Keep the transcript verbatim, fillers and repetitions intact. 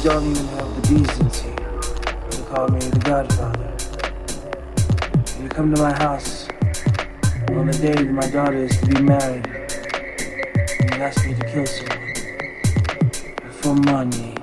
don't even have the decency to call me the Godfather. You come to my house on the day that my daughter is to be married, and you ask me to kill someone for money.